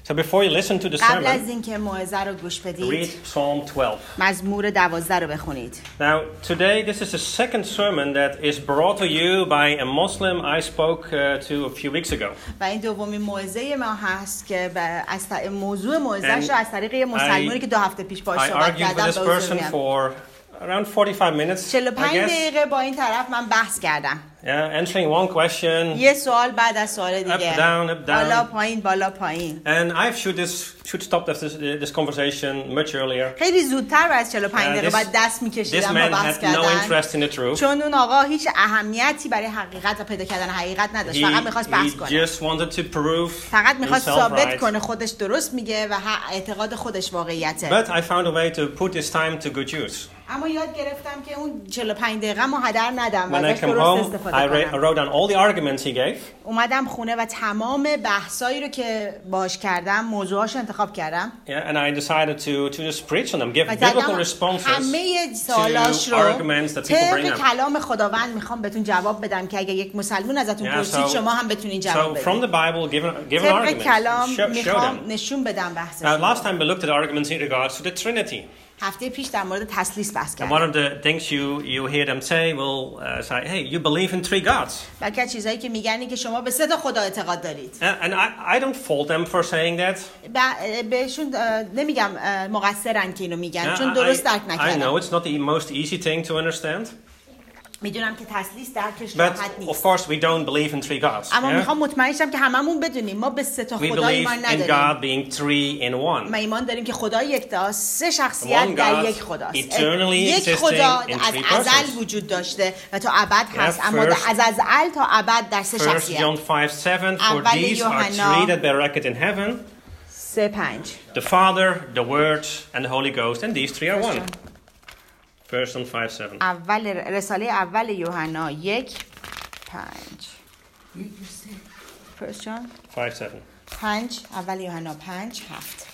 So before you listen to the قبل از sermon, اینکه موعظه رو گوش read بدید Psalm 12. مزمور 12 رو بخونید. Now, today this is the second sermon that is brought to you by a Muslim I spoke to a few weeks ago. و این دومین موعظه ما هست که موضوع موعظه‌اش رو از طریق یه مسلمانی که 2 هفته پیش باهاش I صحبت argued with کردم this به حضور person میام. for around 45 minutes, 45 I guess. دقیقه با این طرف من بحث کردم. Yeah, answering one question, یه سوال بعد از سوال دیگه. up, down, بالا پایین بالا پایین. And I should stop this conversation much earlier. خیلی زودتر از 45 دقیقه This- بعد دست This می‌کشیدم با man بحث had no کردن. interest in the truth. چون اون آقا هیچ اهمیتی برای حقیقت و پیدا کردن حقیقت نداشت. فقط می‌خواست بحث He کنه. just wanted to prove فقط می‌خواست himself ثابت right. کنه خودش درست میگه و اعتقاد خودش واقعیته. But I found a way to put this time to good use. اما یاد گرفتم که اون 45 دقیقه ما هدر ندم و When I ازش came درست home, استفاده I کنم. wrote down all the arguments he gave. اومدم خونه و تمام بحثایی رو که باهاش کردم موضوعاشو انتخاب کردم. Yeah, and I decided to just preach on them, give و biblical زدم responses همه سوالاش to رو arguments that people bring طبق up. کلام خداوند میخوام بهتون جواب بدم که اگه یک مسلمون ازتون Yeah, پرسید so- شما هم بتونین جواب So from بدید. the Bible, give an طبق argument, کلام show میخوام them. نشون بدم Now, بحثش. last time we looked at arguments in regards to the Trinity. هفته پیش در مورد تثلیث بحث And one کردم. of the things you hear them say will say, hey, you believe in 3 gods. بلکه از چیزایی که میگن این که شما به 3 تا خدا اعتقاد دارید. And I don't fault them for saying that. بهشون نمیگم مقصرن که اینو میگن Yeah, چون درست درک I know نکردن. it's not the most easy thing to understand. میدونم که تثلیث درکش But راحت of نیست. course we don't believe in 3 gods. اما yeah? میخوام مطمئن شم که هممون بدونیم ما به 3 تا We خدا believe ایمان in نداریم. God being 3 in 1. ما ایمان داریم که خدا یکتاست، 3 شخصیت One در God, یک خداست. eternally یک existing خدا in از 3 ازل persons. وجود داشته و تا ابد هست، اما first- از ازل تا ابد در 3 1 شخصیت. John 5:7, for اول these are یوحنا 3 that bear record in heaven, 3:5. the Father, the Word, and the Holy Ghost, and these 3 are one. 1 John 5:7. اول رساله اول یوحنا 1:5. First John 5:7. 5 اول یوحنا 5:7.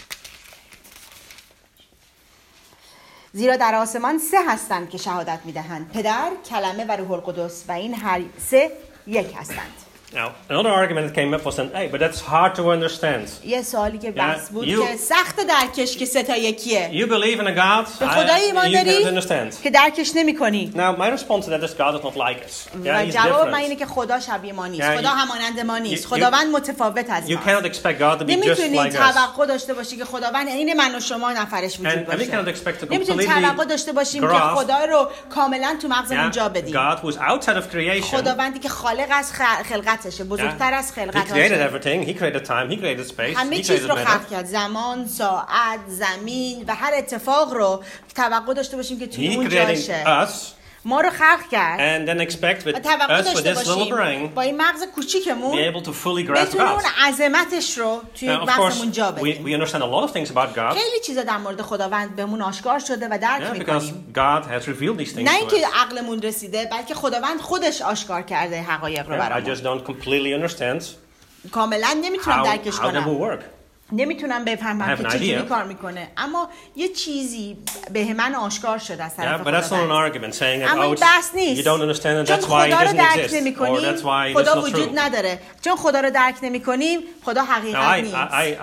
زیرا در آسمان 3 هستند که شهادت میدهند، پدر، کلمه و روح القدس، و این هر 3 یک هستند. Now, another argument that came up was that, hey, but that's hard to understand. یه سوالی که بحث بود you- که سخت درکش که 3 تا یکیه. You believe in a God, به خدای ایمان you cannot داری understand. که درکش نمی‌کنی. Now, my response to that is God is not like us. Yeah, و he's جواب من اینه different. که خدا شبیه ما نیست. Yeah, خدا you- همانند ما نیست. you- خداوند متفاوت از You ماست. cannot expect God to be just نمیتونی like us. توقع داشته باشی که خداوند عین من و شما نفرش وجود And we باشه. cannot expect to نمیتونی completely توقع داشته باشیم که grasp- خدا رو کاملا تو مغزمون جا Yeah, بدیم. God who's outside of creation. خداوندی که خالق از خلقتشه، بزرگتر از He خلقت created everything. He created time. He created space. همه He چیز created رو matter. خلق کرد، زمان، ساعت، زمین و هر اتفاق رو توقع داشته باشیم که توی He اون created جاشه. us ما رو خلق کرد and then expect with و توقع us with داشته this little باشیم brain با این مغز be کوچیکمون able to fully grasp بتونیم اون God. عظمتش رو توی Now, of course, مغزمون جا بدیم. we understand a lot of things about God. خیلی چیزا در مورد خداوند بهمون آشکار شده و درک Yeah, because میکنیم. God has revealed these things نه to اینکه us. عقلمون رسیده، بلکه خداوند خودش آشکار کرده حقایق رو Yeah, I برامون. just don't completely understand کاملا نمیتونم درکش how that will کنم. work. نمیتونم I بفهمم have که an چجوری idea. کار میکنه، اما یه چیزی به من آشکار شده از Yeah, طرف but that's not an خداوند. argument saying that اما این it's- بحث نیست. you don't understand and چون that's why it خدا رو doesn't درک exist or نمی‌کنیم، that's why it's خدا not وجود true. نداره. چون خدا رو درک نمی‌کنیم، خدا Now, حقیقت I, نیست.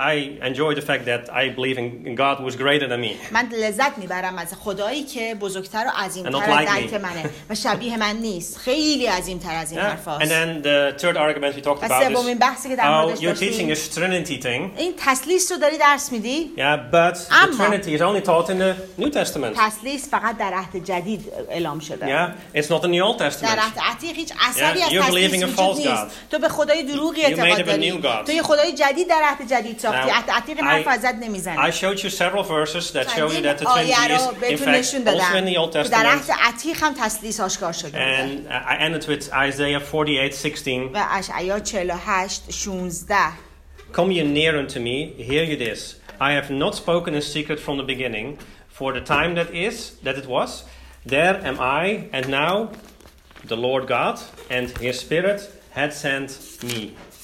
I enjoy the fact that I believe in God who is greater than me. من لذت میبرم از خدایی که بزرگتر و And عظیمتر not از like me. درک منه و شبیه من نیست. خیلی عظیمتر از این Yeah? حرفاست. And then the third argument we talked و about سومین is بحثی که در how موردش you're teaching داشتیم، this Trinity thing. این تثلیث رو داری درس میدی؟ Yeah, but the Amma. Trinity is only taught in the New Testament. تثلیث فقط در عهد جدید اعلام شده. Yeah, it's not in the Old در Testament. عهد عتیق هیچ اثری Yeah, از you're تثلیث believing a وجود false نیست. God. تو به خدای دروغی You made اعتقاد up a داری. new God. تو یه خدای جدید در عهد جدید ساختی. Now, عهد عتیق حرف ازت نمیزنه. I showed you several verses that show you that the آیه Trinity is رو in بهتون fact نشون also in دادم the Old که در عهد Testament. عتیق هم تثلیث آشکار شده بوده. And I ended with Isaiah 48:16. و اشعیا 48:16 Come ye near unto me, hear ye this. I have not spoken in secret from the beginning, for the time that it was, there am I, and now the Lord God and his Spirit had sent me.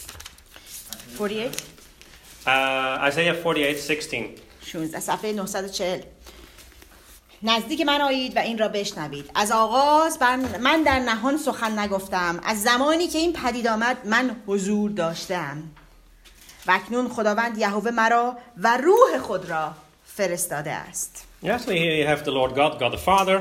48 Isaiah 48:16. 16 صفحه 940 نزدیک من آیید و این را بشنوید. از آغاز من در نهان سخن نگفتم، از زمانی که این پدید آمد من حضور داشتم. و اکنون خداوند یهوه مرا و روح خود را فرستاده است. Yes, here you have the Lord God, God the Father.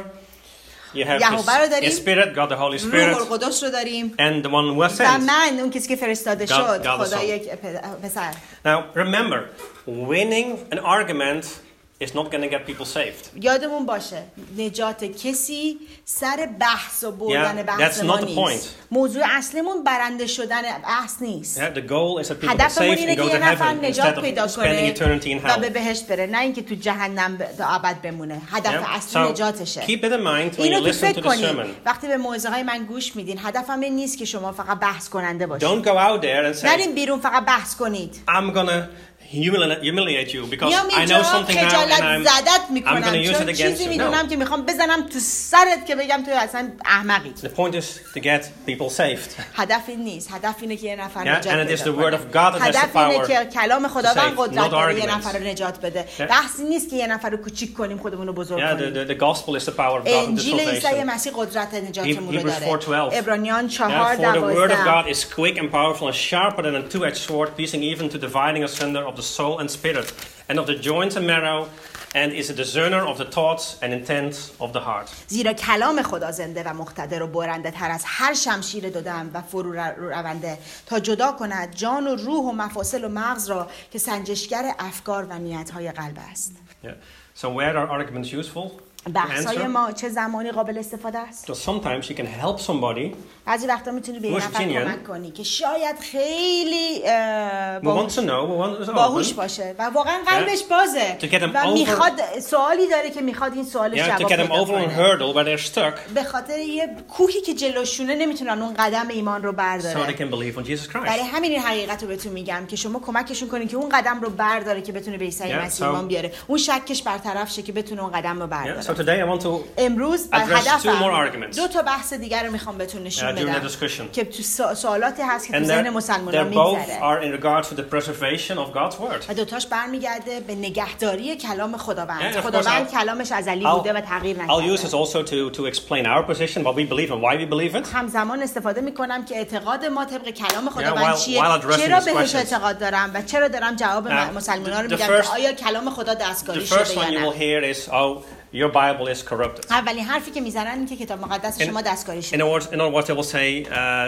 You have یهوه رو داریم. His Spirit, God the Holy روح Spirit. القدس رو داریم. And the one who was و sent. من اون کسی که فرستاده God شد، the خدا Son. یک پسر. Now, remember, winning an argument is not going to get people saved. یادمون باشه نجات کسی سر بحث و بردن Yeah, بحث that's ما not the نیست. point. موضوع اصلیمون برنده شدن بحث نیست. Yeah, the goal is that people get هدفمون saved اینه and که go to یه نفر heaven نجات instead پیدا of spending کنه eternity in و hell. به بهشت بره، نه اینکه تو جهنم تا ابد بمونه. هدف Yeah? اصلی So نجاتشه. keep it in mind when you اینو تو listen to فکر the کنید sermon. وقتی به موعظه های من گوش میدین. هدفم این نیست که شما فقط بحث کننده باشید. Don't go out there and say, نرین بیرون فقط بحث کنید. I'm going to humiliate you because میام I know اینجا something now and خجالت زدت I'm میکنم going to use it چون against چیزی you. میدونم No. که میخوام بزنم تو سرت که بگم تو اصلا احمقی. The point is to get people saved. هدف این نیست. هدف اینه که یه نفر Yeah, نجات and it is بده. the word of God that has the هدف اینه power که کلام خداوند save, قدرت not داره یه arguments. نفر رو نجات بده. Yeah. بحثی نیست که یه نفر رو کوچیک کنیم خودمون رو بزرگ Yeah, کنیم. the gospel is the power of God unto انجیل عیسی salvation. مسیح قدرت نجاتمون رو Hebrews 4:12. داره. عبرانیان Yeah, for the word of 4:12. God is quick and powerful and sharper than a two-edged sword, piercing even to dividing asunder of the soul and spirit, and of the joints and marrow, and is a discerner of the thoughts and intents of the heart. زیرا کلام خدا زنده و مقتدر و برنده تر از هر شمشیر دودم و فرو رونده تا جدا کند جان و روح و مفاصل و مغز را که سنجشگر افکار و نیت‌های قلب است. Yeah. So where are arguments useful? To بحث‌های answer? ما چه زمانی قابل استفاده است؟ So sometimes you can help somebody بعضی وقتا میتونی به یه Who's نفر genuine? کمک کنی که شاید خیلی who wants to know, who wants to باهوش open. باشه و واقعا قلبش بازه To get them و over- میخواد سوالی داره که میخواد این سوالش Yeah, to جواب get them پیدا over a کنه. hurdle where they're stuck به خاطر یه کوهی که جلوشونه نمیتونن اون قدم ایمان رو so they برداره. can believe on Jesus برای Christ. همین این حقیقت رو بهتون میگم که شما کمکشون کنین که اون قدم رو برداره که بتونه به عیسی Yeah, مسیح so- ایمان بیاره. اون شکش برطرف شه که بتونه اون قدم رو Yeah, برداره. so today I want to امروز address two more هدفم arguments. دو تا بحث دیگر رو میخوام بهتون نشون during the بدم discussion. که تو سوالاتی هست که تو And ذهن مسلمانان they're both میگذره are in regards to the preservation of God's word. و دوتاش برمیگرده به نگهداری کلام خداوند. Yeah, of course, خداوند I'll- کلامش ازلی بوده و تغییر I'll use this نکرده. also to explain our position, what we believe and why we believe it. همزمان استفاده میکنم که اعتقاد ما طبق کلام خداوند while چیه، addressing چرا these بهش questions. اعتقاد دارم و چرا دارم جواب Now, مسلمانان رو the میدم first- که آیا کلام خدا The دستکاری first شده one you یا will نه. hear is, oh, your Bible is corrupted. اولین حرفی که میزنن این که کتاب مقدس شما دستکاری In شده. other words, they will say,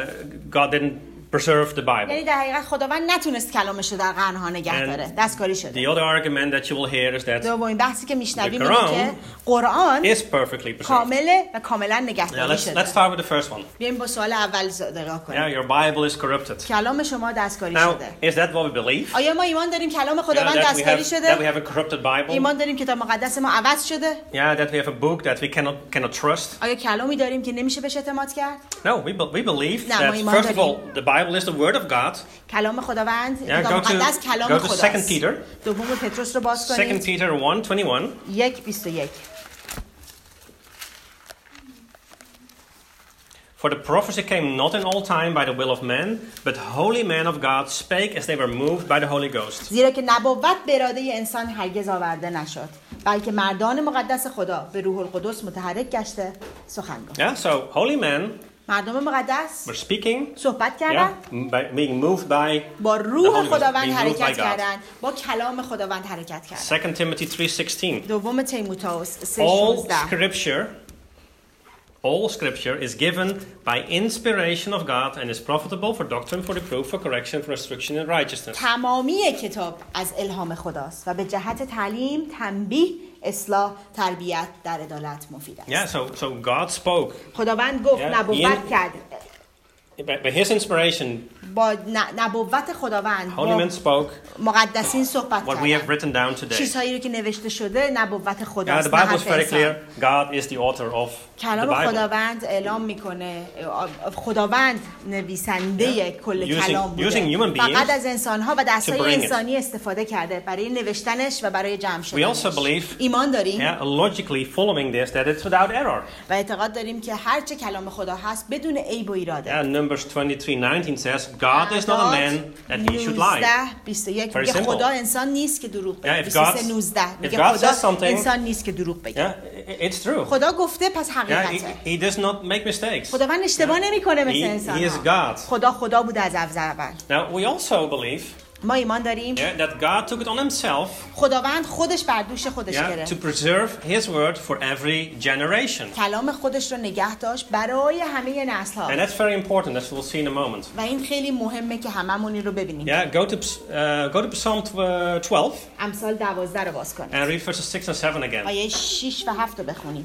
God didn't preserve the Bible. یعنی در حقیقت خداوند نتونست کلامش رو در قرنها نگه داره، And دستکاری The شده. other argument that you will hear is that دومین بحثی که میشنویم The اینه Quran که قرآن is perfectly preserved. کامله و کاملا Now نگهداری let's شده. start with the first one. بیایم با سوال اول نگاه Yeah, کنیم. your Bible is corrupted. کلام شما دستکاری Now, شده. is that what we believe? آیا ما ایمان داریم کلام Yeah, خداوند that we دستکاری have شده؟ a corrupted Bible. ایمان داریم کتاب مقدس ما عوض شده؟ Yeah, that we have a book that we cannot trust. آیا کلامی داریم که نمیشه بهش اعتماد کرد؟ No, we believe No, that ما ایمان first of داریم. all, the Bible is the word of God. کلام خداوند، Yeah, کتاب مقدس کلام go to 2 خداست. Peter. دوم پتروس رو باز 2 کنید. Peter 1:21. 1:21. For the prophecy came not in all time by the will of men, but holy men of God spake as they were moved by the Holy Ghost. زیرا که نبوت به اراده انسان هرگز آورده نشد، بلکه مردان مقدس خدا به روح القدس متحرک گشته سخن گفت. Yeah, so holy men مردم مقدس were speaking, صحبت کردن، by being moved by با the روح Holy Ghost, خداوند being moved by حرکت God. کردن، با کلام خداوند حرکت کردن. 2 Timothy 3:16. دوم تیموتائوس All 3:16. scripture is given by inspiration of God and is profitable for doctrine, for reproof, for correction, for instruction in righteousness. تمامی کتاب از الهام خداست و به جهت تعلیم، تنبیه، اصلاح، تربیت در عدالت مفید است. Yeah, so God spoke. خداوند گفت، Yeah, نبوت کرد. By his inspiration, با نبوت خداوند holy men spoke مقدسین صحبت what we have کردن. written down today. چیزهایی رو که نوشته شده نبوت Yeah, خداست، the نه Bible is حرف very انسان. clear. God is the author of the کلام Bible. خداوند اعلام میکنه خداوند نویسنده کل Using- کلام using human بوده، beings فقط از انسانها و دستای to bring it. انسانی استفاده کرده برای نوشتنش و برای جمع We also شدنش. believe, ایمان داریم yeah, logically following this, that it's without error. و اعتقاد داریم که هرچه کلام خدا هست بدون عیب و ایراده. Yeah, Numbers 23:19 says, God is not a man that he should lie. 19:21 Very میگه simple. خدا انسان نیست که دروغ بگه. Yeah, if God- 23:19 میگه if God خدا says something- انسان نیست که دروغ بگه. Yeah, it's true. خدا گفته پس Yeah, حقیقته. he does not make mistakes. خداوند اشتباه نمیکنه مثل He انسان. is God. خدا بوده از اول. Now, we also believe ما ایمان داریم that God took it on himself خداوند خودش بر دوش خودش to گرفت preserve his word for every generation. کلام خودش رو نگه داشت برای همه نسل ها And that's very important, as we'll see in a moment. و این خیلی مهمه که هممون این رو ببینیم. Go to Psalm 12 امثال 12 رو باز کنیم and read verses 6 and 7 again. آیه 6 و 7 رو بخونیم.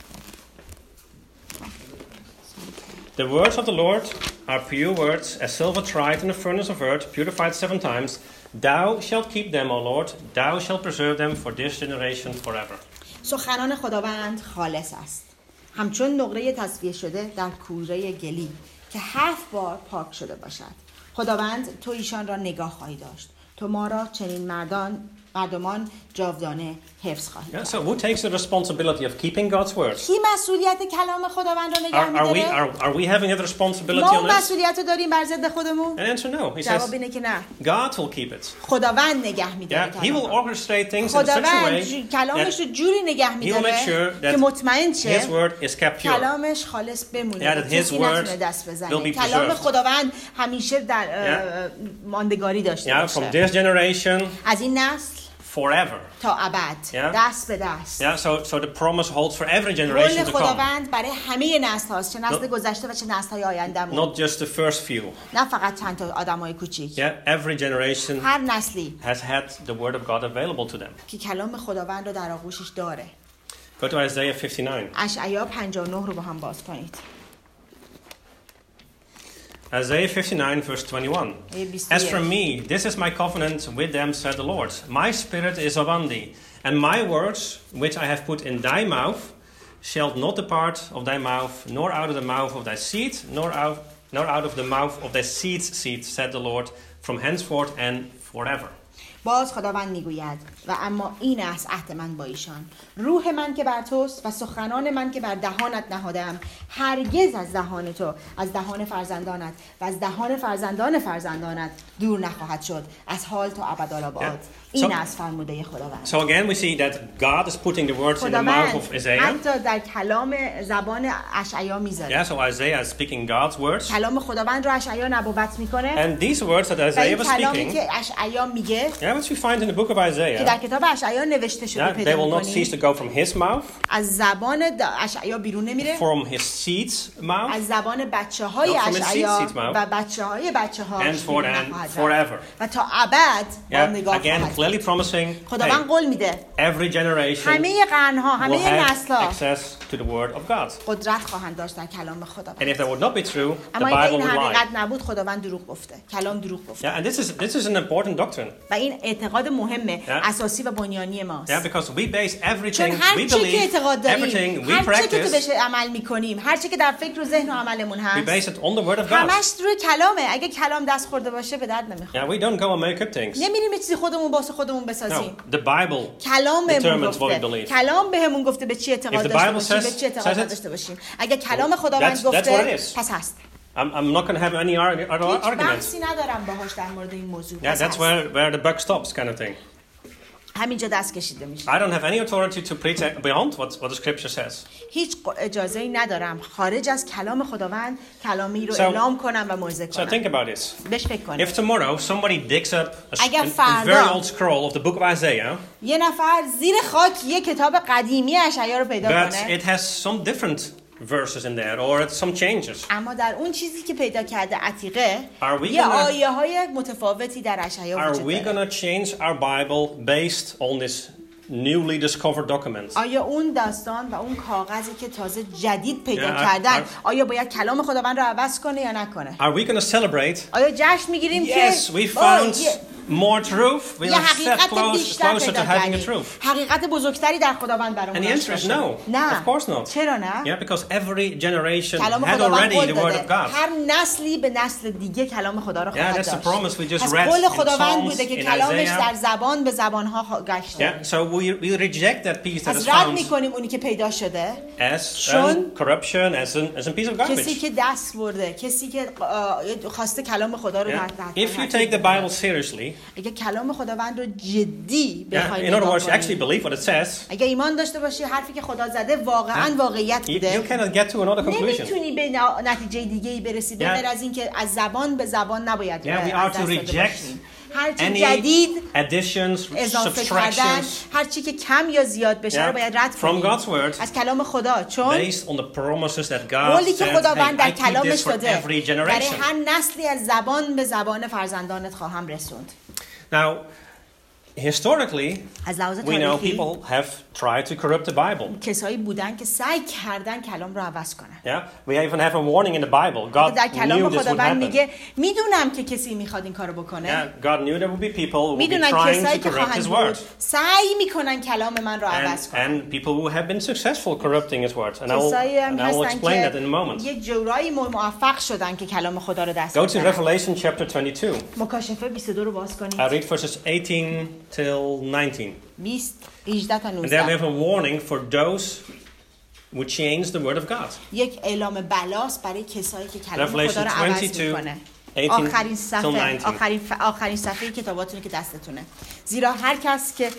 The words of the Lord are pure words, as silver tried in the furnace of earth, purified 7 times. Thou shalt keep them, O Lord. Thou shalt preserve them for this generation forever. سخنان خداوند خالص است، همچون نقره تصفیه شده در کوره گلی که 7 بار پاک شده باشد. خداوند تو ایشان را نگاه خواهی داشت، تو ما را چنین مردمان جاودانه حفظ خواهی Yeah, so who takes the responsibility of keeping God's words? کی مسئولیت کلام خداوند را نگه می‌داره؟ Are we having that responsibility ما on this? مسئولیت رو داریم بر ضد خودمون؟ And answer no. He جواب says اینه که نه. God will keep it. خداوند نگه می‌داره. He will orchestrate things in such a خداوند way کلامش رو جوری نگه می‌داره که مطمئن شه his word is kept pure. کلامش خالص بمونه. That his word will be کلام preserved. خداوند همیشه در ماندگاری داشته From باشه. this generation از این نسل forever. تا ابد دست به دست. So the promise holds for every قول generation to come. خداوند برای همه نسل هاست، چه نسل گذشته و چه نسل های آینده‌مون. Not just the first few. نه فقط چند تا آدمای کوچیک. Every generation هر نسلی has had the word of God available to them. که کلام خداوند رو در آغوشش داره. Go to Isaiah 59. اشعیا 59 رو با هم باز کنید. Isaiah 59 verse 21. As for me, this is my covenant with them, said the Lord. My spirit is upon thee, and my words, which I have put in thy mouth, shall not depart of thy mouth, nor out of the mouth of thy seed, nor out of the mouth of thy seed's seed, said the Lord, from henceforth and forever. باز خداوند میگوید و اما این است عهد من با ایشان، روح من که بر توست و سخنان من که بر دهانت نهادم هرگز از دهان تو، از دهان فرزندانت و از دهان فرزندان فرزندانت دور نخواهد شد از حال تا ابدالآباد. این است فرموده خداوند. So again we see that God is putting the words in the mouth of Isaiah. حتی در کلام زبان اشعیا میذاره. So Isaiah is speaking God's words. کلام خداوند رو اشعیا نبوت میکنه. And these words that Isaiah was کلامی speaking, که اشعیا میگه which we find in the book of که در Isaiah, کتاب اشعیا نوشته شده they پیدا will not می‌کنیم. cease to go from his mouth, از زبان اشعیا بیرون نمیره، from his seed's mouth, از زبان بچه‌های Not from his اشعیا seed's mouth. و بچه‌ها henceforth and forever. و تا ابد با نگاه Again, خواهد. clearly promising, خداوند قول میده every generation همه قرن‌ها، will همه have نسل‌ها access to the word of God. قدرت خواهند داشت در کلام And خداوند. if that would not be true, the اما اگه Bible این would حقیقت lie. نبود خداوند دروغ گفته، کلام دروغ گفته. And this is an important doctrine. و این اعتقاد مهمه، اساسی و بنیانی ماست. Because we base چون everything هر we چه که believe, اعتقاد داریم، everything we هر چه که تو practice, بهش عمل میکنیم، هر چه که در فکر و ذهن و عملمون we هست، base it on the word of God. همش روی کلامه. اگه کلام دست خورده باشه به درد نمیخوره. We don't go and make up things. نمیریم یه چیزی خودمون واسه خودمون بسازیم. No, the Bible کلام بهمون determines what we گفته. believe. کلام بهمون گفته به چی اعتقاد If the داشته Bible باشیم، به says- چی اعتقاد says it, نداشته باشیم. اگه کلام خداوند that's what گفته it is. پس هست. I'm not going to have any هیچ arguments. بحثی ندارم باهاش در مورد این موضوع. پس That's هست. where the buck stops, kind of thing. همینجا دست کشیده میشه. I don't have any authority to preach beyond what the Scripture says. هیچ اجازه ای ندارم خارج از کلام خداوند کلامی رو So- اعلام کنم و موعظه So کنم. think about this. بهش فکر کنید. If tomorrow somebody digs up a اگر very فردا- old scroll of the book of Isaiah, یه نفر زیر خاک یه کتاب قدیمی اشعیا رو پیدا but کنه، it has some different verses in there or some changes, اما در اون چیزی که پیدا کرده عتیقه Are we یه gonna- آیه های متفاوتی در اشعیا are وجود we داره. going to change our Bible based on this newly discovered document? آیا اون داستان و اون کاغذی که تازه جدید پیدا Yeah, کردن آیا باید کلام خداوند رو عوض کنه یا نکنه؟ Are we going to celebrate? آیا جشن میگیریم که Yes, we found more truth. We یه are step حقیقت بیشتر closer to پیدا having a کردیم، truth. حقیقت بزرگتری در خداوند برامون And the answer is داشته no. باشه؟ نه. Of course not. چرا نه؟ Yeah, because every generation کلام had خداوند already قول the word داده of God. هر نسلی به نسل دیگه کلام خدا رو Yeah, خواهد that's the داشت. promise we just پس read قول in خداوند Psalms, بوده که in کلامش Isaiah. در زبان به زبانها گشته. Yeah, so we reject that piece that is پس رد found میکنیم اونی که پیدا شده as چون corruption, as a piece of کسی garbage. که دست برده، کسی که خواسته کلام خدا رو Yeah. If you take the Bible seriously, اگه کلام خداوند رو جدی yeah, بخوای in other نگاه words, you actually کنی، believe what it says, اگه ایمان داشته باشی حرفی که خدا زده واقعا واقعیت you بوده، cannot get to another conclusion. نمیتونی به نتیجه دیگه ای برسی به غیر از اینکه از زبان به زبان نباید Yeah, we از are to دست داده reject باشیم. هر چی any جدید additions, اضافه کردن، subtractions, هر چی که کم یا زیاد بشه رو باید رد from کنیم God's word, از کلام خدا، چون based on the promises that God قولی که said, خداوند hey, در I keep کلامش this for داده every برای generation. هر نسلی از زبان به زبان فرزندانت خواهم رسوند. Now, historically, از لحاظ we know تاریخی people have tried to corrupt the Bible. کسایی بودن که سعی کردن کلام رو عوض کنن. Yeah, we even have a warning in the Bible. God در کلام knew this would خداوند happen. میگه میدونم که کسی میخواد این کارو بکنه. Yeah, God knew there would be people who would be میدونن trying کسایی to که corrupt خواهند His بود word. سعی میکنن کلام من رو عوض کنن. And people who have been successful corrupting His word. And کسایی هم I will هستن explain that in a که moment. یه جورایی موفق شدن که کلام خدا رو دست Go to بگیرن. Revelation chapter 22. مکاشفه 22 رو باز I کنید. read verses 18 till 19. 20 18 تا And there we 19. have a warning for those who change the word of God. یک اعلام بلاس برای کسایی که کلام خدا Revelation رو عوض 22, میکنه. 18 till 19. آخرین صفحه کتاباتونه که دستتونه. زیرا هر کس که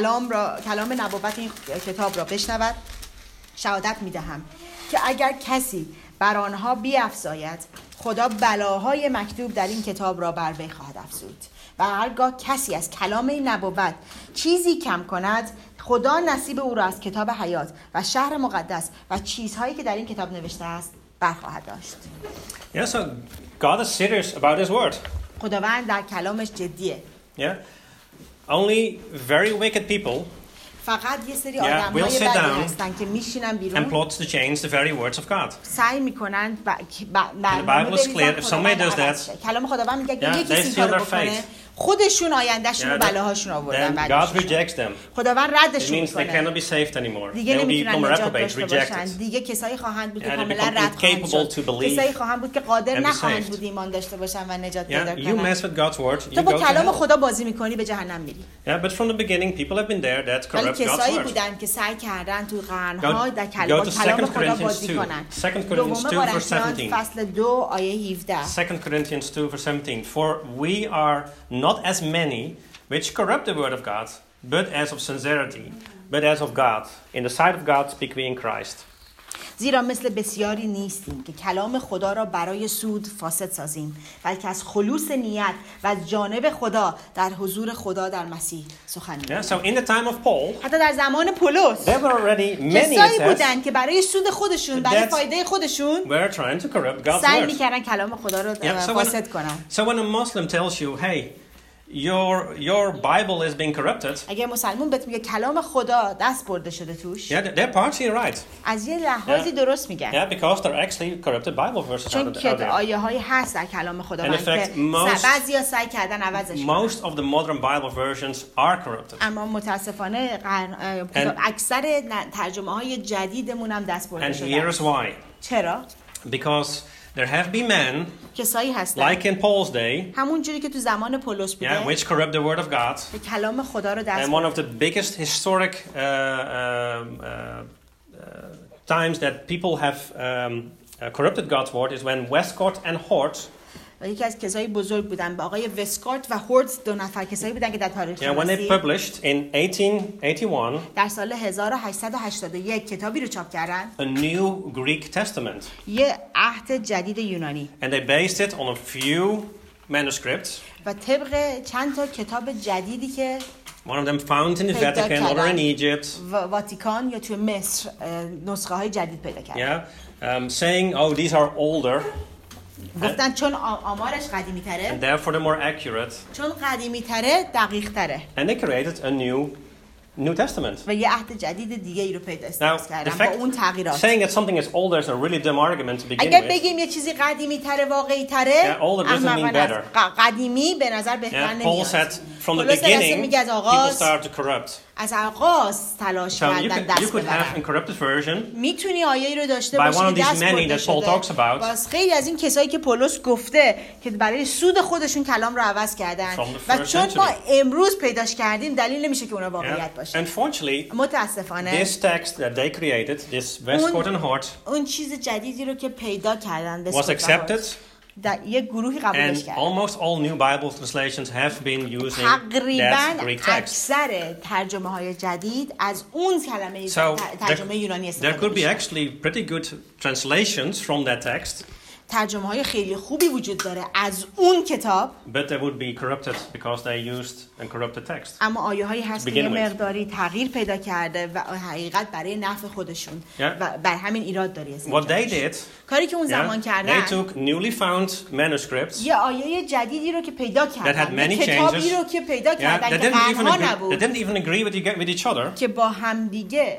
کلام نبوت این کتاب را بشنود شهادت میدهم که اگر کسی بر آنها بیفزاید خدا بلاهای مکتوب در این کتاب را بر وی خواهد افزود و هرگاه کسی از کلام این نبوت چیزی کم کند خدا نصیب او را از کتاب حیات و شهر مقدس و چیزهایی که در این کتاب نوشته است برخواهد داشت. Yeah, so God is serious about His word. خداوند در کلامش جدیه. Yeah, only very wicked people فقط یه سری we'll آدم‌های sit بدی down هستن که میشینن and بیرون plot to change the very words of God. سعی میکنن Bible is clear. If somebody does that, کلام خداوند میگه yeah, یکی they این seal کارو their بکنه fate. خودشون آیندهشون رو Yeah, بلاهاشون آوردن then God بعدش. rejects them. خداوند It ردشون means they میکنه. cannot be saved anymore. دیگه They will نمیتونن become نجات reprobate, داشته باشن. rejected. دیگه کسایی خواهند بود که Yeah, they کاملا become رد خواهند incapable to شد. believe کسایی خواهند بود که قادر and be نخواهند saved. بود ایمان داشته باشن و نجات Yeah, پیدا you کنن. mess with God's word, you تو با go to کلام hell. خدا بازی میکنی به جهنم میری. Yeah, but from the beginning, people have been there that ولی corrupt God's کسایی word. بودن که سعی کردن تو قرن‌ها در Go کلام to خدا 2 بازی Corinthians 2. کنن. 2 Corinthians 2 verse 17. فصل 2 آیه 17. 2 Corinthians 2 verse 17. For we are not as many which corrupt the word of God, but as of sincerity, but as of God. In the sight of God speak we in Christ. زیرا مثل بسیاری نیستیم که کلام خدا را برای سود فاسد سازیم، بلکه از خلوص نیت و از جانب خدا در حضور خدا در مسیح سخن میگوییم. Yeah, so in the time of Paul, حتی در زمان پولس there were already many کسایی it says, بودن که برای سود خودشون، برای that فایده خودشون were trying to corrupt God's سعی word. میکردن کلام خدا رو Yeah, فاسد کنن. so when a Muslim tells you, hey, your Bible is being corrupted, اگه مسلمون بهت میگه کلام خدا دست برده شده توش، yeah, they're partially right. از یه لحاظی درست میگن. Yeah, because there are actually corrupted Bible verses چون out که there. آیه هایی هست در کلام خداوند And in fact, که بعضیا سعی کردن عوضش کنن. Most of the modern Bible versions are corrupted. اما متاسفانه اکثر ترجمه های جدیدمون هم دست برده And شدن. here's why. چرا؟ Because there have been men, کسایی هستن like in Paul's day, همون جوری که تو زمان پولس بوده yeah, which corrupt the word of God. به کلام خدا رو دست And one of the biggest historic times that people have corrupted God's word is when Westcott and Hort, و یکی از کسایی بزرگ بودن به آقای وستکارت و هورت، دو نفر کسایی بودن که در تاریخ yeah, when they شناسی published in 1881 در سال 1881 کتابی رو چاپ کردن، a new Greek testament. یه عهد جدید یونانی، And they based it on a few manuscripts. و طبق چند تا کتاب جدیدی که One of them found in the پیدا Vatican, other in کردن. Egypt. واتیکان یا تو مصر نسخه های جدید پیدا کردن. Yeah, saying, oh, these are older, گفتن چون آمارش قدیمی تره، and therefore they're more accurate. چون قدیمی تره دقیق تره، And they created a New Testament. و یه عهد جدید دیگه ای رو پیدا Now, the کردن با fact اون تغییرات. saying that something is older is a really dumb argument to begin اگر with. بگیم یه چیزی قدیمی تره واقعی تره، Yeah, older doesn't mean احمقانه است. better. قدیمی به نظر بهتر Yeah, Paul نمیاد. said from the پولس beginning, میگه از people آغاز started to corrupt. از آغاز تلاش So کردن you دست could have ببرن. in corrupted version میتونی آیه‌ای رو داشته by باشی one of که these دست many برده that Paul talks شده. about. باز خیلی از این کسایی که پولس گفته که برای سود خودشون کلام رو عوض کردن From the و first چون ما century. امروز پیداش کردیم دلیل نمیشه که اونا واقعیت Yeah. باشه. Unfortunately, متاسفانه this text that they created, this Westcott and Hort, اون چیز جدیدی رو که پیدا کردن was accepted, در یک گروهی قبولش and کردن. almost all new Bible translations have been using تقریبا that Greek text. اکثر ترجمه های جدید از اون کلمه So ترجمه یونانی there استفاده could be میشه. actually pretty good translations from that text, ترجمه‌های خیلی خوبی وجود داره از اون کتاب، but they would be corrupted because they used and corrupted text. اما آیه‌هایی هست که begin یه with. مقداری تغییر پیدا کرده و حقیقت برای نفع خودشون Yeah. و بر همین ایراد داره. What they did, کاری که اون زمان they کردن، took newly found manuscripts یه آیه جدیدی رو که پیدا that had کردن، many یه کتابی changes. رو که پیدا Yeah, کردن they که قرن‌ها they نبود، didn't even agree with each other, که با هم دیگه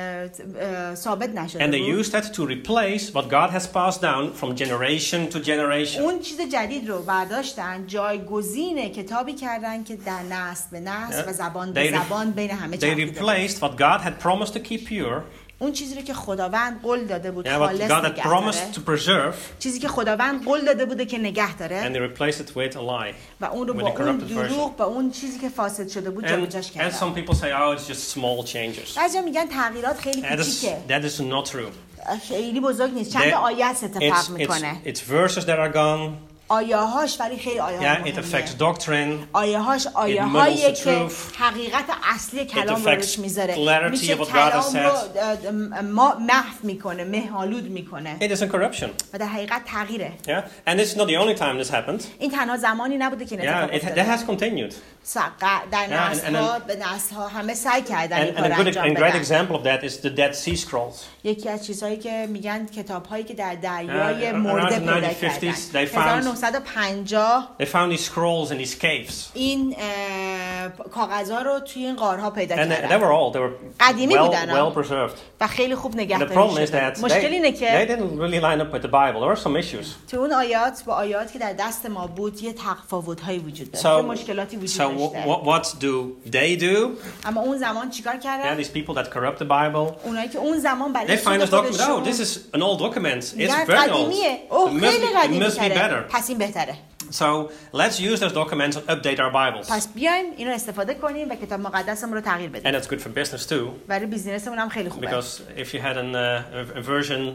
ثابت نشده and they بود. used that to replace what God has passed down from generation to generation. اون چیز جدید رو برداشتن، جایگزین کتابی کردن که در نسل به نسل و زبان به زبان بین همه They چرخیده بود. replaced what God had promised to keep pure, اون چیزی رو که خداوند قول داده بود what خالص God had نگه promised to داره، preserve, چیزی که خداوند قول داده بوده که نگه and داره، they replaced it with a lie. و اون رو with با a اون corrupted دروغ با اون چیزی که فاسد شده بود And جابجاش some کردن. people say, oh, it's just small changes. بعضیا میگن تغییرات خیلی کوچیکه، That is not true. خیلی بزرگ نیست، چند تا آیه اتفاق میکنه، It's verses that are gone. آیه‌هاش ولی خیلی آیه Yeah, it affects doctrine. آیه‌هاش muddles آیه‌هایی the که truth. حقیقت اصلی کلام رو affects روش میذاره، clarity میشه of what God has کلام رو محو میکنه، مه‌آلود میکنه It is in corruption. و در حقیقت تغییره. Yeah, and it's not the only time this happened. این تنها زمانی نبوده که این Yeah, اتفاق that has افتاده. continued. در Yeah, نسل‌ها به نسل‌ها همه سعی کردن این And کار a good انجام and great بدن. example of that is the Dead Sea Scrolls. یکی از چیزهایی که میگن کتاب‌هایی که در Yeah, دریای around مرده the پیدا 1950s, کردن. they found- 1950 They found these scrolls in these caves. این کاغذها رو توی این غارها پیدا And they کردن were old. They were قدیمی بودن، well preserved. و خیلی خوب And the نگهداری problem is شدن. that مشکل اینه they که didn't really line up with the Bible. There were some issues. تو اون آیات با آیاتی که در دست ما بود یه تفاوت‌هایی وجود داشت، یه مشکلاتی وجود So داشته. what do they do? اما اون زمان چیکار Yeah, کردن؟ these people that corrupt the Bible. اونایی که اون زمان برای They find سود this document. Oh, خودشون this is an old document. It's میگن very old. قدیمیه، اوه خیلی It قدیمی must be تره، better. پس این بهتره. So let's use those documents and update our Bibles. پس بیایم اینو استفاده کنیم و کتاب مقدسمون رو تغییر بدیم. And it's good for business too, برای بیزینسمون هم خیلی خوبه. because if you had a version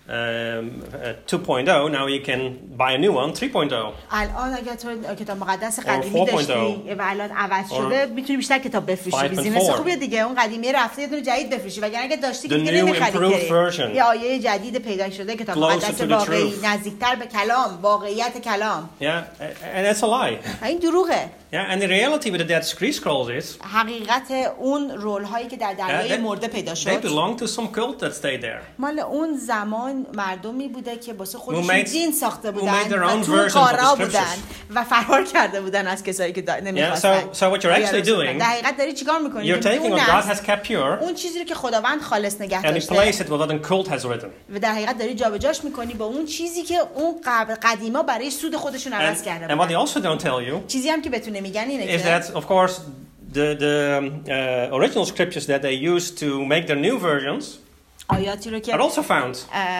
2.0, now you can buy a new one, 3.0. الان اگه تو کتاب مقدس Or قدیمی 4.0. داشتی و الان عوض شده میتونی بیشتر کتاب بفروشی. 5.4. بیزینس خوبیه دیگه، اون قدیمی رفته یه دونه جدید بفروشی، وگرنه اگه داشتی که The دیگه new نمیخری improved که. version. یه آیه جدید پیدا شده کتاب Closer مقدس to the واقعی، truth. نزدیکتر به کلام، واقعیت کلام. Yeah, and that's a lie. و این دروغه. Yeah, and the reality with the Dead Sea Scrolls is حقیقت اون رول هایی که در دریای مرده پیدا they شد belong to some cult that stayed there. مال اون زمان مردمی بوده که واسه خودشون made- دین ساخته who بودن made their و own تو versions of the قارا scriptures. بودن و فرار کرده بودن از کسایی که نمیخواستن. so what you're actually doing, در حقیقت داری چیکار میکنی؟ You're taking what God has kept pure اون چیزی رو که خداوند خالص نگه and داشته replace it with what a cult has written. و در حقیقت داری جابجاش میکنی با اون چیزی که اون قدیما برای سود خودشون عوض کرده And what they بودن. also don't tell you چیزی هم که بهتون نمیگن اینه is که that, of course, the original scriptures that they used to make their new versions آیاتی رو که are also found.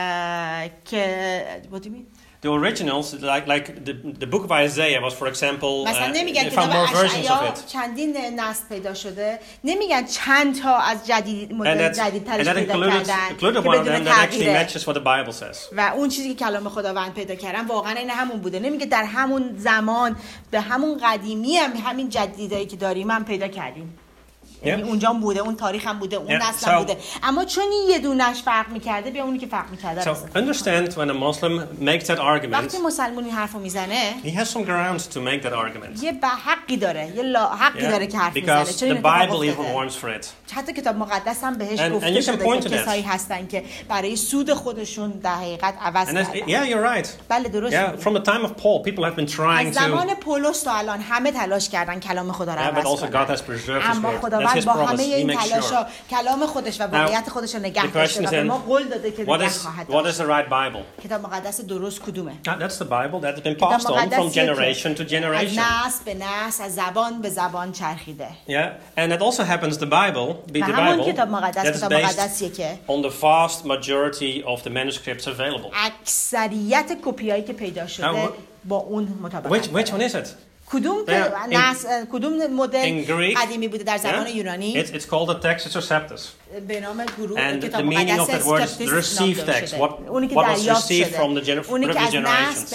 که what do you mean؟ The originals, like the book of Isaiah was, for example, مثلا نمیگن they کتاب found more versions of اشعیا it. چندین نسل پیدا شده، نمیگن چند تا از جدید مدل جدیدترش and that پیدا included کردن که one of them بدون that actually تغییره matches what the Bible says. و اون چیزی که کلام خداوند پیدا کردن واقعا این همون بوده. نمیگه در همون زمان به همون قدیمی هم همین جدیدایی که داریم هم پیدا کردیم، یعنی اونجا هم بوده، اون تاریخ هم بوده، اون نسل هم بوده، اما چون یه دونش فرق میکرده بیا اونی که فرق میکرده So understand when a Muslim makes that argument, وقتی مسلمون این حرفو میزنه he has some grounds to make that argument. یه حقی داره، یه حقی داره که حرف میزنه، Because چون the این اتفاق Bible even افتاده. warns for it. حتی کتاب مقدس هم بهش And گفته you can شده point که to that. کسایی هستن که برای سود خودشون در حقیقت عوض And کردن. yeah, you're right. بله درست Yeah, میگی. from the time of Paul, people have been trying از to. زمان پولس تا الان همه تلاش کردن کلام خدا رو Yeah, but عوض also God کنن. has preserved His اما word. That's خداوند His با همه promise. He این makes تلاشا sure. کلام خودش و واقعیت خودش رو نگه The داشته question و is به then, ما قول داده که what نگه is خواهد what is داشت. the right Bible? کتاب مقدس درست کدومه؟ That's the Bible that has been کتاب passed on from مقدس generation to از generation. نسل به نسل، از زبان به زبان چرخیده. Yeah, and it also happens the Bible, و the همون Bible, کتاب مقدس that is کتاب based مقدسیه که on the vast majority of the manuscripts available. اکثریت کپیایی که پیدا شده با اون مطابقت Which one is it? کدوم کدوم مدل قدیمی بوده در زبان یونانی؟ It's called the Textus Receptus. به نام گروه And کتاب the meaning of that word is the received text. What was received from the previous generations.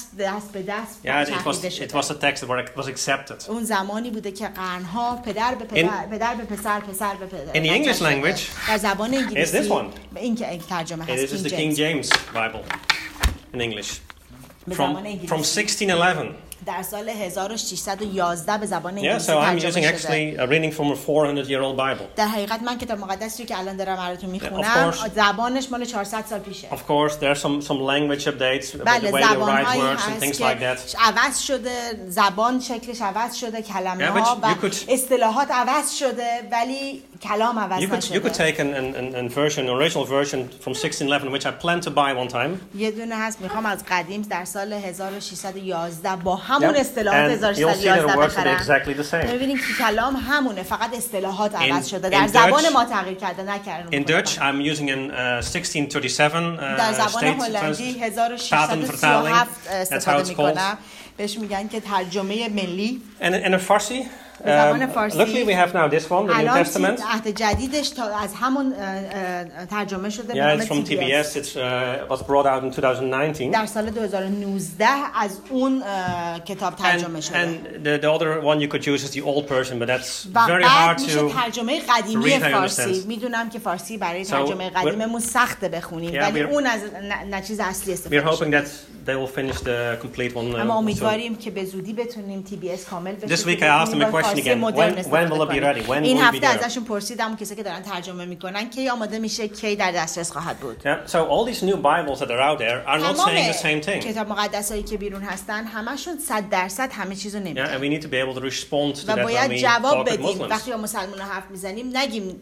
Yeah, it was a text that was accepted. اون زمانی بوده که قرنها پدر به پدر به پسر پسر به پدر. In the English language, در زبان انگلیسی is this one. این که ترجمه It is هست the King James Bible. in English. به From, زبان from انگلیسی 1611. در سال 1611 به زبان Yeah, انگلیسی so I'm ترجمه using شده. actually a reading from a 400-year-old Bible. در حقیقت من کتاب مقدسی رو که الان دارم براتون of میخونم course. زبانش مال 400 سال پیشه. Of course, there are some language updates, the بله way they write زبان‌هایی words and هست things که like that. عوض شده، زبان شکلش عوض شده، کلمه Yeah, but ها و you could- اصطلاحات عوض شده ولی کلام عوض You could نشده. take an version, an original version from 1611, which I planned to buy one time. یه دونه هست میخوام از قدیم در سال 1611 با همون Yeah. اصطلاحات And you'll see that it 1611 works to be بخرم. exactly the same. ببینید که کلام همونه، فقط اصطلاحات عوض شده. in در زبان Dutch- ما تغییر کرده نکردن. In Dutch, I'm using an 1637 در زبان state هلندی Statenvertaling. 1637 That's how استفاده it's called. میکنم. بهش میگن که ترجمه ملی. And in a Farsi, زبان فارسی. luckily we have now this one, the New الان Testament. عهد جدیدش تا از همون ترجمه شده به Yeah, نام it's from TBS. TBS. It was brought out in 2019. در سال 2019 از اون کتاب ترجمه شده. And the other one you could use is the old version, but that's و very بعد hard میشه to ترجمه قدیمی read, I فارسی. understand. میدونم که فارسی برای So ترجمه قدیممون سخته بخونیم Yeah, ولی we're- اون از چیز اصلی we're استفاده hoping شده. that they will finish the complete one. اما soon. امیدواریم که به زودی بتونیم TBS کامل بشه. This که week I asked them a بتونیم با question فارسی again. مدرن When استفاده will it be کنیم. ready? When این will it be هفته there? ازشون پرسیدم کسی که دارن ترجمه میکنن کی آماده میشه، کی در دسترس خواهد بود. Yeah, so all these new Bibles that are out there are not saying the same تمام thing. کتاب مقدسایی که بیرون هستن همشون 100% همه چیزو Yeah, نمیگن. and we need to be able to respond to و that when باید we جواب talk with بدیم Muslims. وقتی با مسلمان‌ها حرف میزنیم نگیم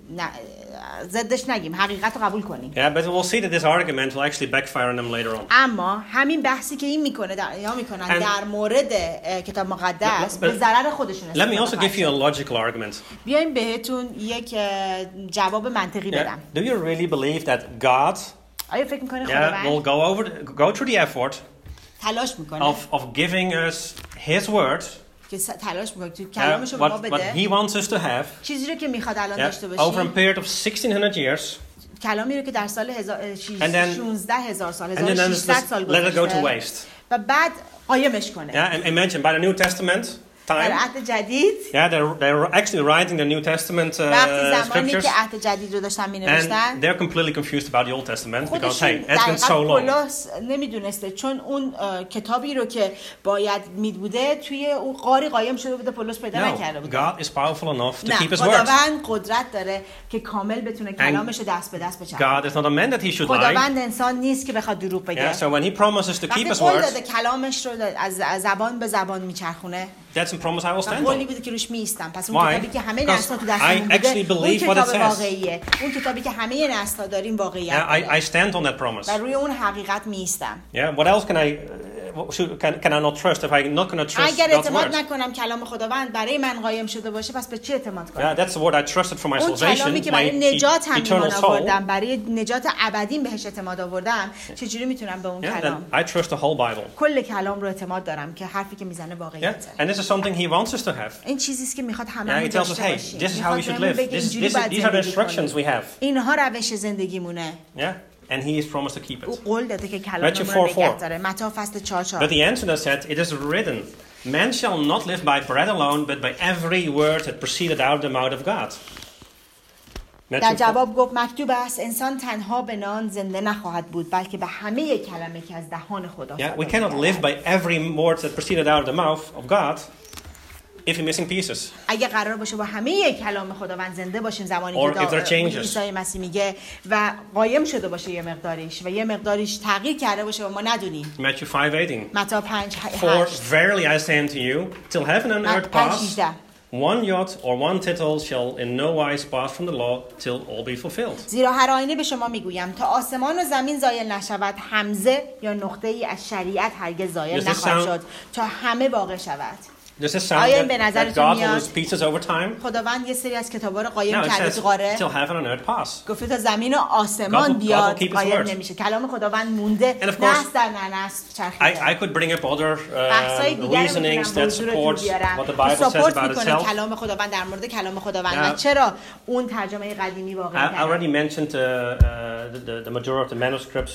ضدش نگیم، حقیقت رو قبول کنیم. Yeah, but we'll see that this argument will actually backfire on them later on. اما همین بحثی که این میکنه میکنن And- در مورد کتاب مقدس But- به ضرر خودشون Let me also استفاده give you a logical argument. بیایم بهتون یک جواب منطقی بدم. Yeah. Do you really believe that God آیا فکر میکنی will خداوند go through the effort تلاش میکنه of giving us His word, که تلاش میکنه تو کلامش رو به ما what بده He wants us to have, چیزی رو که میخواد الان داشته over a باشیم، period of 1600 years, کلامی رو که در سال And then- 16,000 سال and then 1600 سال let it go to گذشته waste. و بعد قایمش کنه. Yeah, and imagine by the New Testament در time. عهد جدید Yeah, they're actually writing the New Testament وقتی زمانی scriptures, که عهد جدید رو داشتن مینوشتن and they're completely confused about the Old Testament because خودشون hey, it's been so در long. پولس نمیدونسته چون اون کتابی رو که باید میبوده توی اون قاری قایم شده بوده پولس پیدا No, نکرده بوده. God is powerful enough to نه keep His word. خداوند قدرت داره که کامل بتونه کلامش رو دست به دست بچرخونه. God is not a man that He should lie. خداوند انسان نیست که بخواد دروغ بگه. Yeah, so when He promises to keep وقتی His قول word, داده کلامش رو از زبان به زبان میچرخونه that's a promise I will و stand قولی on. بوده که روش میستم. پس اون Why? کتابی که همه Because نسل‌ها تو I دستمون actually بوده اون believe what it کتاب says. واقعیه. اون کتابی که همه نسل‌ها داریم واقعیت Yeah, داره. I stand on that promise. و روی اون حقیقت میستم. Yeah, what else can I can I not trust if I'm not going to trust اگر God's اعتماد word? نکنم کلام خداوند برای من قایم شده باشه پس به چه اعتماد کنم؟ Yeah, that's the word I trusted for my اون salvation, کلامی که my برای نجاتم eternal ایمان soul. آوردم، برای نجات ابدیم بهش اعتماد آوردم، چجوری میتونم به اون Yeah, کلام then I trust the whole Bible. کل کلام رو اعتماد دارم که حرفی که میزنه Yeah, واقعیته. and this is something He wants us to have. این چیزی است که میخواد Yeah, همه He tells us, داشته hey, باشیم. this is how we should live. These are the instructions we have. اینها روش زندگیمونه. Yeah, and He has promised to keep او it. قول داده که کلاممون Matthew رو 4:4. نگه داره. متی فصل 4:4. But the answer said, it is written, man shall not live by bread alone, but by every word that proceeded out of the mouth of God. در Matthew 4. جواب گفت مکتوب است انسان تنها به نان زنده نخواهد بود بلکه به همه کلمه که از دهان خدا Yeah, we صادر cannot می‌شود. live by every word that proceeded out of the mouth of God if you're missing pieces. اگه قرار باشه با همه کلام خداوند زنده باشیم زمانی Or که if there are changes. عیسی مسیح میگه و قایم شده باشه یه مقداریش و یه مقداریش تغییر کرده باشه و ما ندونیم. Matthew 5:18. متی 5:8 For verily I say unto you, till heaven and earth pass, 5:18 one jot or one tittle shall in no wise pass from the law till all be fulfilled. زیرا هر آینه به شما میگویم تا آسمان و زمین زایل نشود همزه یا نقطه ای از شریعت هرگز زایل Does this نخواهد sound- شد تا همه واقع شود. Does this sound آیا این به that نظرتون God will میاد؟ lose pieces over time? خداوند یه سری از کتابا رو قایم No, it کرده says تو قاره till heaven and earth pass. گفته تا زمین و آسمان God will بیاد keep his قایم word. نمیشه. کلام خداوند مونده And of course, نسل در نسل چرخیده. I could bring up other بحثای دیگر reasonings میتونم that موضوع supports بیارم what the که Bible says ساپورت about میکنه itself. کلام خداوند در مورد کلام خداوند Yeah. و چرا اون ترجمه قدیمی واقعی I already تره. mentioned the majority of the manuscripts.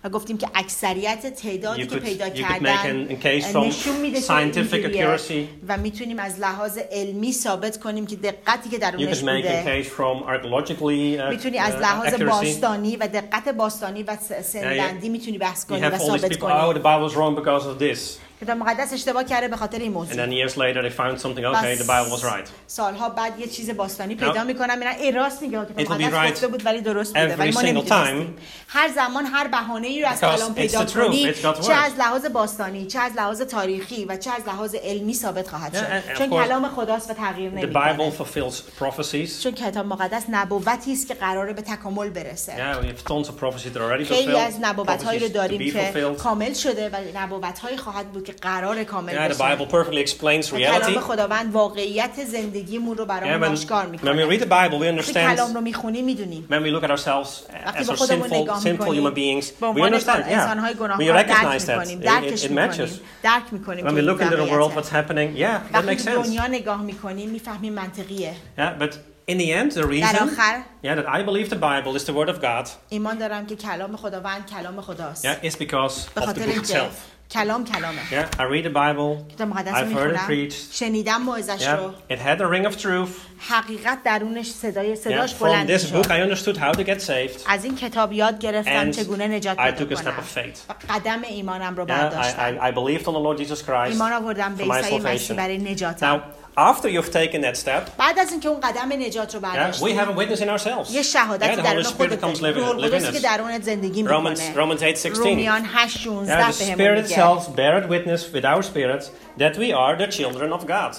و گفتیم که اکثریت تعدادی You که could- پیدا you could کردن make a case from نشون میده که scientific اینجوریه accuracy. و میتونیم از لحاظ علمی ثابت کنیم که دقتی که You درونش could make a بوده case from archaeologically میتونی از لحاظ accuracy. باستانی و دقت باستانی و سندندی میتونی بحث You کنی have و all these ثابت people, oh, کنی. the Bible's wrong because of this. کتاب مقدس اشتباه کرده به خاطر این And موضوع. then years later they found something, okay, the Bible was right. سالها بعد یه چیز باستانی پیدا میکنن میرن ای راست میگه It کتاب will be مقدس right گفته بود ولی درست بوده every ولی ما single نمیدونستیم. هر زمان هر بهانه‌ای رو از Because کلام it's پیدا the truth, کنی it's God's چه word. از لحاظ باستانی چه از لحاظ تاریخی و چه از لحاظ علمی ثابت خواهد Yeah, شد and of چون course, کلام خداست و تغییر The Bible نمیکنه. fulfills prophecies. چون کتاب مقدس نبوتی است که قراره به تکامل برسه. Yeah, we have tons of prophecies that are already خیلی از fulfilled. نبوت‌هایی رو Prophecies to داریم be که fulfilled. کامل شده و نبوت‌هایی خواهد بود که قرار کامل Yeah, the بشه. Bible perfectly explains و reality. کلام خداوند واقعیت زندگیمون رو Yeah, برامون آشکار when we میکنه. read the Bible, we وقتی کلام understand. رو میخونیم میدونیم. When we look at ourselves وقتی as به our خودمون نگاه sinful human میکنیم beings, به we عنوان understand. انسان‌های Yeah, we گناهکار recognize درک that. میکنیم، درکش It matches. میکنیم، درک میکنیم When we look into the world, what's happening, yeah, that وقتی makes به sense. دنیا نگاه میکنیم میفهمیم منطقیه. Yeah, but in the end, the در reason, آخر yeah, that I believe the Bible is the Word of God, ایمان دارم که کلام خداوند کلام خداست. yeah, is because به of the خاطر book اینکه itself. کلام کلامه. Yeah, I read the Bible. کتاب مقدس رو I've heard it میخونم، preached. شنیدم موعظش رو، Yeah, it had a ring of truth. حقیقت درونش Yeah, صداش from بلند this book, میشد. I understood how to get saved. از این کتاب یاد گرفتم And چگونه نجات I پیدا took a step کنم of faith. و قدم ایمانم رو Yeah, برداشتم. I believed on the Lord Jesus Christ ایمان آوردم به for my عیسی مسیح salvation. برای نجاتم. Now, after you've taken that step, بعد از اینکه اون قدم نجات رو yeah, we برداشتی have a witness in ourselves. یه Yeah, شهادتی the درون Holy Spirit خودت comes داری. روح live in القدسی که us. درونت زندگی Romans میکنه. 8:16. رومیان 8:16 Yeah, the بهمون Spirit میگه. itself beareth witness with our spirits that we are the children of God.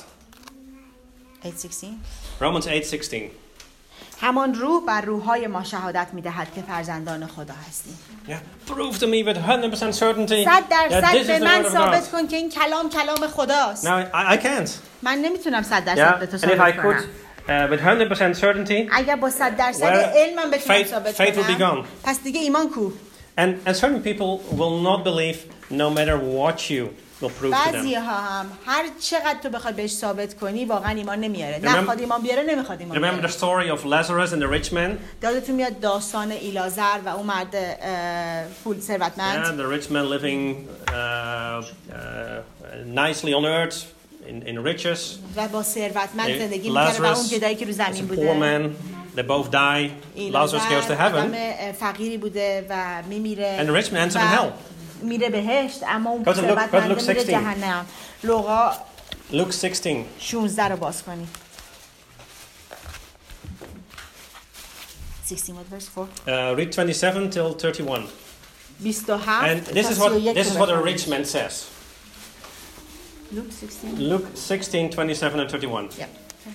8:16 Romans 8:16. همان روح بر روح‌های ما شهادت میدهد که فرزندان خدا هستیم. Yeah, prove to me with 100% certainty 100% that this is به the من word of ثابت God. کن که این کلام خداست. Now, I can't. من نمیتونم 100% Yeah, به تو and if I ثابت could, کنم. with 100% certainty, اگر با 100% well, علمم بتونم faith- ثابت faith will be کنم gone. پس دیگه ایمان کو. and certain people will not believe no matter what you will prove to بعضی them. ها هم هر چقدر تو بخوای بهش ثابت کنی واقعا ایمان نمیاره. Remember- نخواد ایمان بیاره نمیخواد ایمان Remember the بیاره. story of Lazarus and the rich man? یادتون میاد داستان ایلازر و اون مرد پول Yeah, ثروتمند the rich man living nicely on earth in riches. و با ثروتمند Hey, زندگی میکرد و اون Lazarus گدایی که رو is زمین a poor بوده. man. They both die. Lazarus goes to آدم heaven. فقیری بوده و میمیره And the rich man ends up in و hell. میره بهشت اما اون Go to Luke- go to ثروتمند Luke میره 16. جهنم. لوقا Luke 16. 16 رو باز کنید. 16 what verse 4 Read 27 till 31. 27 And this is تا 31 this is رو what a بخونید. rich man says. Luke 16 Luke 16, 27 and 31. Yep.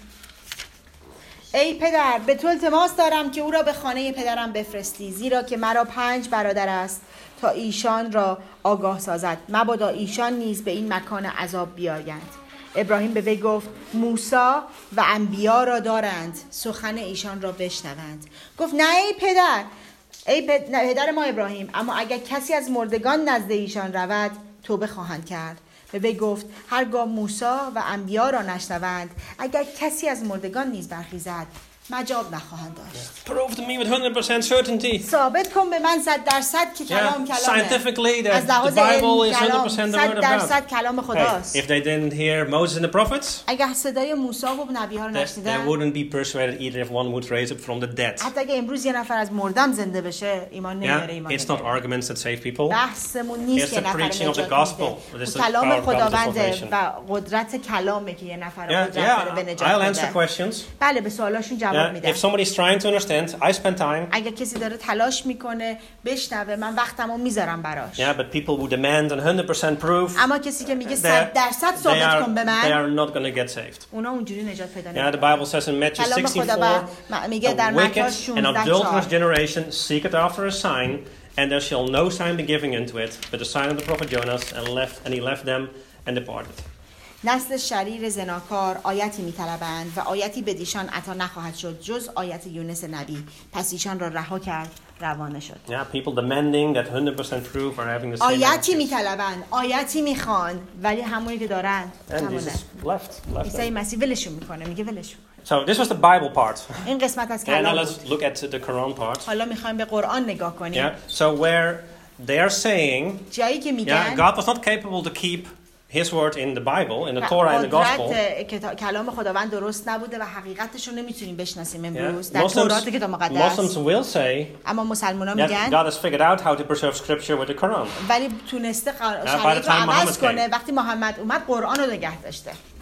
ای پدر به تو التماس دارم که او را به خانه پدرم بفرستی زیرا که مرا 5 برادر است تا ایشان را آگاه سازد مبادا ایشان نیز به این مکان عذاب بیایند. ابراهیم به وی گفت موسی و انبیا را دارند سخن ایشان را بشنوند. گفت نه ای پدر پدر ما ابراهیم اما اگر کسی از مردگان نزد ایشان رود توبه خواهند کرد. به وی گفت هرگاه موسی و انبیا را نشنوند اگر کسی از مردگان نیز برخیزد مجاب نخواهند داشت. Prove to me with 100% certainty. ثابت کن به من 100% که کلام Yeah, کلامه. scientifically از that the لحاظ Bible is کلام 100% the word of God. 100% کلام خداست. Hey, if they didn't hear Moses and the prophets, اگر صدای موسی و نبی ها رو they نشنیدن wouldn't be persuaded either if one would raise up from the dead. حتی اگه امروز یه نفر از مردن زنده بشه ایمان نمیاره. Yeah, ایمان it's not نمیاره. arguments that save people. بحثمون نیست It's که the نفر preaching of the نجات gospel. میده. This is the کلام power of God's خداونده salvation. و قدرت کلامه که یه نفر رو Yeah, قدرت داره به yeah, نجات I'll answer بده. questions. بله به سوالاشون جواب Yeah, میدم. if somebody's trying to understand, I spend time. اگر کسی داره تلاش میکنه بشنوه من وقتمو میذارم براش. Yeah, but people who demand 100% proof, اما کسی که میگه 100% they ثابت کن به they من are not going to get saved. اونا اونجوری نجات پیدا Yeah, the نمیکنن. Bible says in Matthew کلام 64, خدا میگه در a متی wicked 16 and adulterous generation seeketh after a sign, and there shall no sign be given unto it, but the sign of the prophet Jonas, and he left them and departed. نسل شریر زناکار آیتی میطلبند و آیتی بدیشان عطا نخواهد شد جز آیت یونس نبی پس ایشان را رها کرد روانه شد. Yeah, people demanding that 100% proof are having the same آیتی attitude. میطلبند آیتی میخوان ولی همونی که دارن And همونه. Jesus left عیسی them. مسیح ولشون میکنه میگه ولشون. So this was the Bible part. این قسمت از And now کلام let's بود. look at the Quran part. حالا میخوایم به قرآن نگاه کنیم. Yeah. So where they are saying, جایی که میگن God was not capable to keep His word in the Bible, in the Torah and the Gospel. کلام خداوند درست نبوده و حقیقتش رو نمیتونیم بشناسیم امروز در تورات کتاب مقدس. Muslims will say, اما مسلمان‌ها میگن God has figured out how to preserve Scripture with the Quran. ولی تونسته شرایط رو عوض کنه. وقتی محمد اومد قرآن رو نگه داشته.